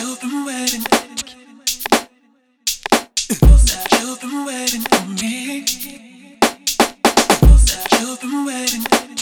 you've been waiting. Knows that you've been waiting for me. Knows that you've been waiting.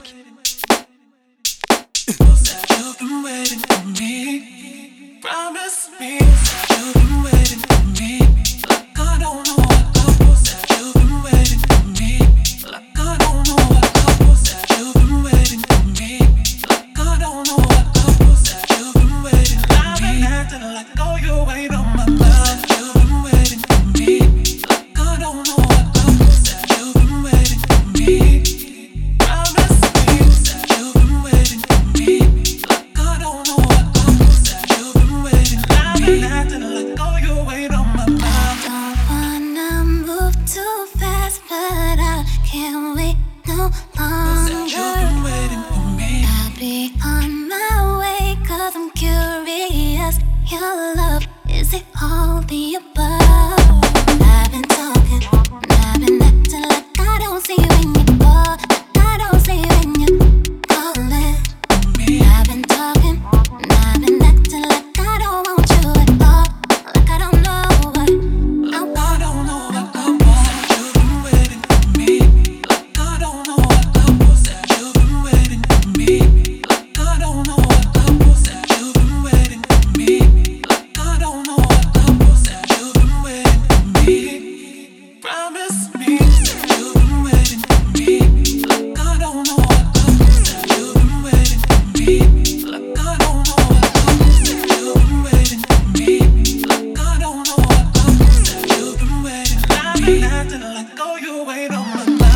Knows that you've been waiting for me. Promise me that you've been waiting for me. Like I don't know what. Knows that you've been waiting for me. Like I don't know what. Knows that you've been waiting for me. Like I don't know what. Knows that you've been waiting for me. I've been acting like oh you ain't on my mind. You've been waiting for me. Like I don't know what. Knows that you've been waiting for me. Promise me that you've been waiting for me. Like I don't know what. Knows that you've been waiting for me. I've been acting like oh you ain't on my mind. I don't wanna move too fast, but I can't wait no Knows that you've been longer. waiting for me. I'll be on my way, 'cause I'm curious. Your love, is it all the above? I've been talking, and I've been acting like I don't see you when you call, like I don't see you when you calling. I've been talking, and I've been acting like I don't want you at all, like I don't know what I want. I don't know what I want. You've been waiting for me. Like I don't know what I want. That you've been waiting for me. Like I don't know what I want. That you've been waiting for me. Like I don't know what I want. That you've been waiting for me. Promise me that you've been waiting for me. Like I don't know what I want. That you've been waiting for me. Like I don't know what I want. That you've been waiting for me. Like I don't know what I want. That you've been waiting for me. I've been acting like oh you ain't on my mind.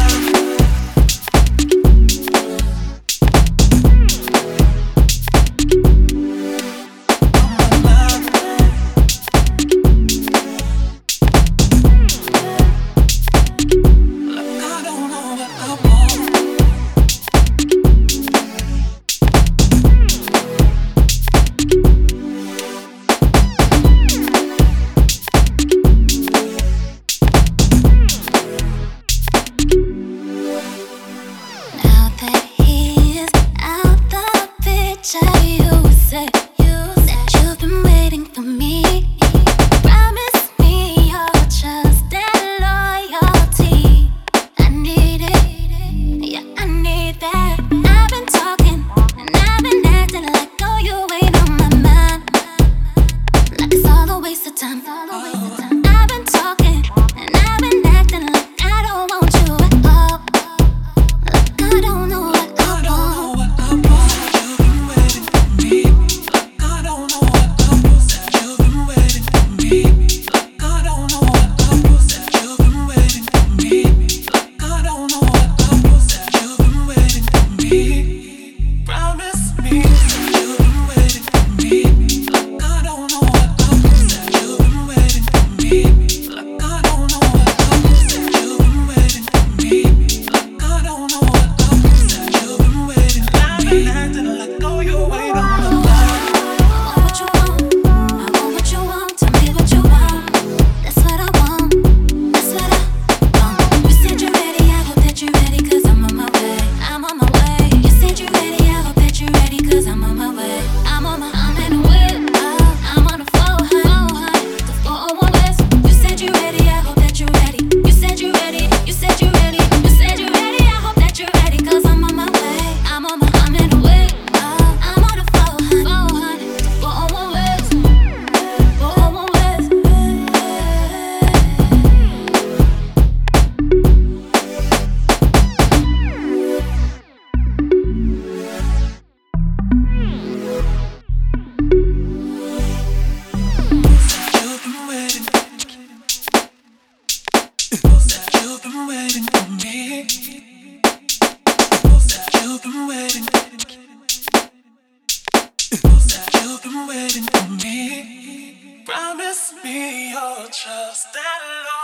Now that he is out the picture, you say that you've been waiting for me. Promise me your trust and loyalty. I need it, yeah, I need that. I've been talking and I've been acting like oh you ain't on my mind, like it's all a waste of time. I've been talking and I've been acting like I don't want you at all. I don't know what I I don't know want. what I want. You've been waiting for me. Like I don't know what I want. That you've been waiting for me. Like I don't know what I want. That you've been waiting for me. Like I don't know what I want. That you've been waiting for me. Promise me that you've been waiting for me. Like I don't know what I want. That you've been waiting for me. Like I don't know what I want. That you've been waiting for me. Like I don't know what I want. That you've been waiting for me. I've been acting like oh you ain't on my mind. I want what you want. I want what you want. Tell me what you want. That's what I want. That's what I want. You said you're ready. I hope that you're ready, 'cause I'm on my way. I'm on my way. You said you're ready. I hope that you're ready, 'cause I'm on my way. I'm in the whip. I'm on the 400, the 401 West. You said you're ready. I hope that you're ready. You said you're ready. You said you're ready. You said you're ready. I hope that you're ready, 'cause I'm on my way. I'm in the whip. I'm on the 400, the 401 West. 401 West. You've been waiting. Knows that you've been waiting for me. Knows that you've been waiting. Knows that you've been waiting for me. Promise me your trust and